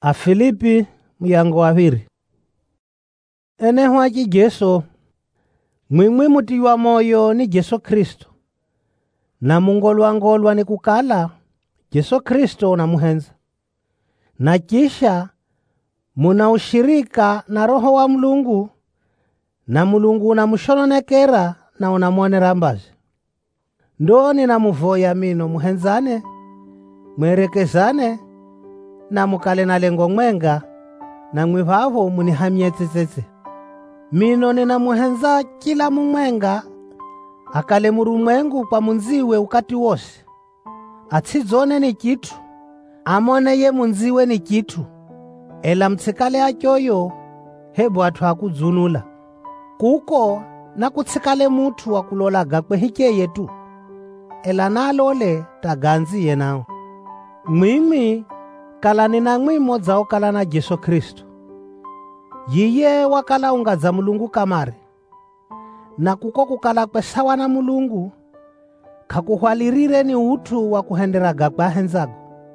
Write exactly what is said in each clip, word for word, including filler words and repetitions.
Afilipi muyango waviri. Ene huachi Jesu mwimwi mutiwa moyo ni Jesu Kristo, na mungolwa ngolwa ni kukala Jesu Kristo na muhenza, na kisha muna ushirika na Roho wa Mulungu, na Mulungu unamushononekera na unamuonera mbazi. Ndo ninamuvoya mino muhenzane, mwerekezane, na mukale na lengo mwenga, na mwivavo munihamye tsetsetse. Mino ninamuhenza kila mumwenga akale murumwengu kwa munziwe ukati wose, atsizone ni kitu, amone ye munziwe ni kitu, ela mtsikale achoyo hebu atu akudzunula. Kuko na kutsikale mutu wakulolaga kwe hike yetu, ela nalole taganziye nao. Mwimi kala nina mwimo zao kala na Jesu Kristo. Yiye wakala ungaza Mulungu kamare, na kuko kukala kwe sawa na Mulungu kakuhwalirire ni utu wa kuhenderaga kwa henzago.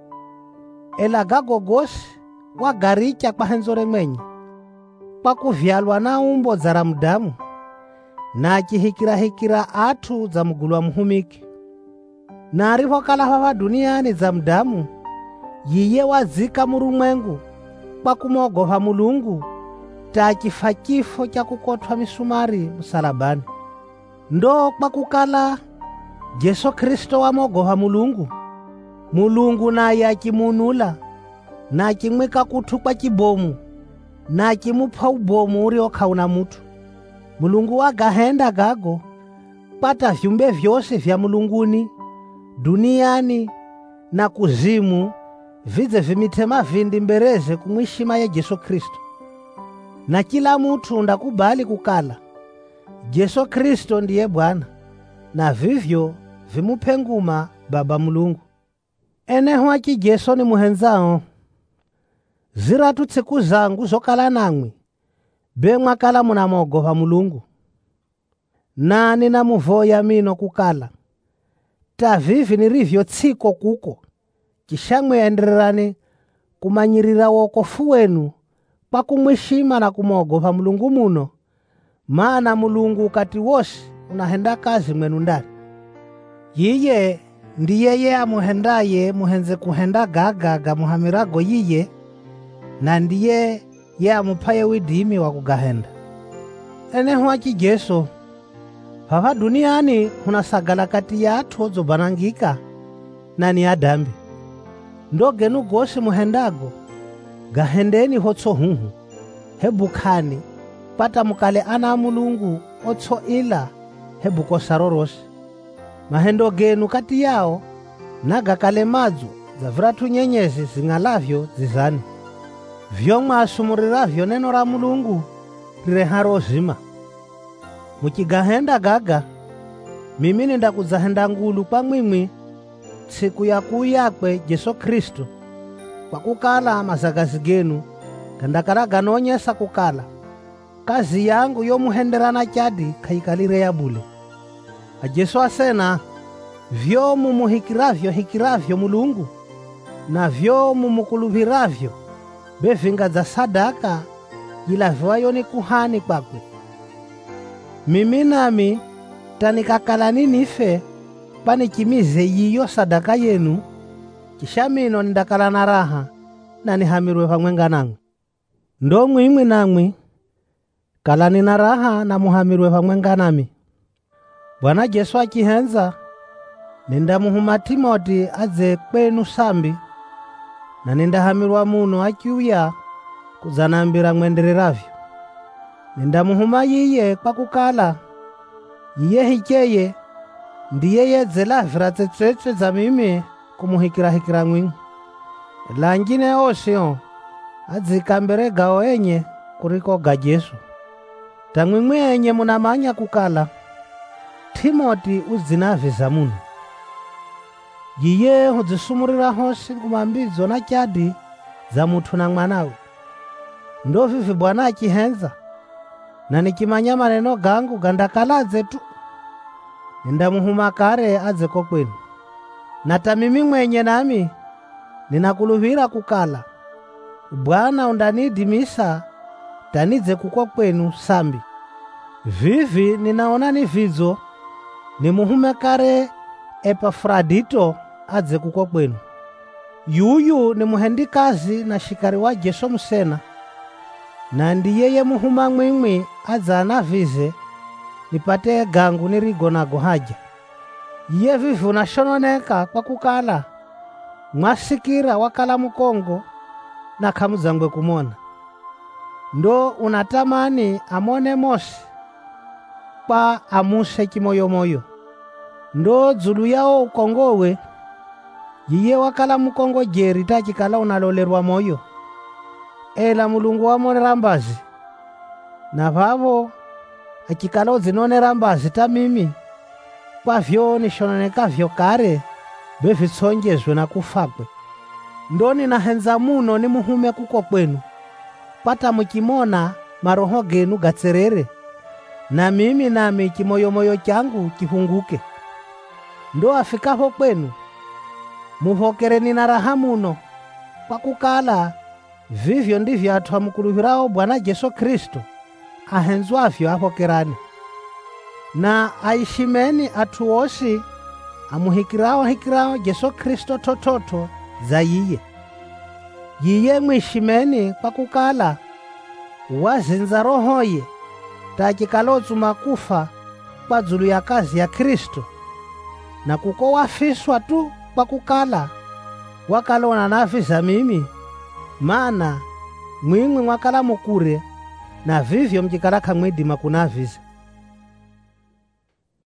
Ela gago gosi wagaricha kwa henzore mwenye, kwa kuvyalwa na umbo zara mudamu, na akihikira hikira atu za mugulwa muhumiki. Na ariho kala hawa duniani za mudamu, yiye wazika murumwengu kwa kumogoha Mulungu, takifa kifo cha kukotwa misumari msalabani. Ndo kwa kukala Jesu Kristo wamogoha Mulungu, Mulungu naye akimunula na akimwika kutu kwa kibomu, na akimupa ubomu uriokauna mutu. Mulungu wagahenda gago pata vyumbe vyose vya mulunguni, duniani na kuzimu, vize vimitema vindi mbereze kumwishima ya Jesu Kristo. Na kila mutu ndakubali kukala Jesu Kristo ndiye Bwana, na vivyo vimupe nguma Baba Mulungu. Ene huachi Jesu ni muhenzao, ziratu tsiku zangu zokala nangwi be mwakala munamogoha Mulungu. Na ninamuvoya mino kukala tavivi nirivyo tsiko kuko kishamwe endererane kumanyirira wokofu wenu pa kumwishima na kumogoha Mulungu muno, maana Mulungu ukati wose unahenda kazi mwenu ndani. Yiye ndiyeye amuhendaye muhenze kuhenda gagaga muhamirago yiye, na ndiye ye amupaye widimi wa kugahenda. Ene huachi Jesu hava duniani hunasagala kati ya atu ozobanangika na ni adambi. Ndo genu gosi muhendago gahendeni hotso huhu, hebu kani pata mukale ana Mulungu otso ila hebu kosarorosi. Mahendo genu kati yao naga kale mazu za vratu nyenyezi zingalavyo zizani. Vyomwa asumuriravyo neno ra Mulungu rireharo zima. Mukigahenda gaga, mimi nenda kuzahenda ngulu kwa mwimwi siku ya kuyakwe Jesu Kristo, kwa kukala mazagazi genu gandakara ganonyesa kukala kazi yangu yo muhenderana chadi kaikalire ya bule. Ajesu asena vyo mumuhikiravyo hikiravyo Mulungu, na vyo mumukuluviravyo bevinga za sadaka ilavyo ni kuhani kwakwe. Mimi nami tanikakala ninife panikimize yiyo sadaka yenu, kisha mino ndakala na raha na nihamirwe pamwenga nangu. Ndo mwimwi namwi kala nina raha na muhamirwe pamwenga nami. Bwana Jesu akihenza nindamuhuma Timoti aze kwenu sambi, na nindahamirwa muno akiuya kuzanambira mwendereravyo. Nindamuhuma yiye kwa kukala yiye hikeye ndiye yedzelavira tsetsetse za mimi kumuhikira hikira mwingi. Langine osio adzikambere gao enye kuriko ga Jesu. Tamwimwi enye munamanya kukala Timoti uzinaviza muno. Yiye hudzisumurira hosi ngumambizo na chadi za mutu na mwanawe. Ndo vivi Bwana akihenza, na nikimanya maneno gangu gandakalaze tu, nindamuhuma kare azeko kwenu. Na tamimi mwenye nami ninakuluvira kukala Bwana undanidimisa tanidze kuko kwenu sambi. Vivi ninaona ni vidzo nimuhume kare Epafradito adze kuko kwenu. Yuyu ni muhendikazi na shikari wa Jesu musena, na ndiyeye muhuma mwimwi adza anavize nipate gangu nirigonago haja. Iye vivi unashononeka kwa kukala mwasikira wakala mukongo na kamuzangwe kumona. Ndo unatamani amone mosi kwa amuse kimoyomoyo. Ndo dzulu yao ukongowe yiye wakala mukongo jeri tachikala unalolerwa moyo. Ela Mulungu wamonera mbazi na vavo achikala udzinonera mbazi ta mimi kwa vyo nishononeka vyo kare bevitsonjezwe na kufakwe. Ndoni nahenza muno ni muhume kuko kwenu pata mukimona maroho genu gatserere na mimi nami kimoyomoyo changu kihunguke. Ndo afikapo kwenu muhokereni na raha muno kwa kukala vivyo ndivyo atu amukuluhirao Bwana Jesu Kristo ahenzwavyo ahokerani. Na aishimeni atu osi amuhikirao hikirao Jesu Kristo tototo za yiye. Yiye mwishimeni kwa kukala wazinza rohoye tachikalozu makufa kwa dzulu ya kazi ya Kristo, na kuko wafiswa tu kwa kukala wakalona nafiza mimi, mana mwimwi mwakala mukure na vivyo mjikala kamwidima kunaviza.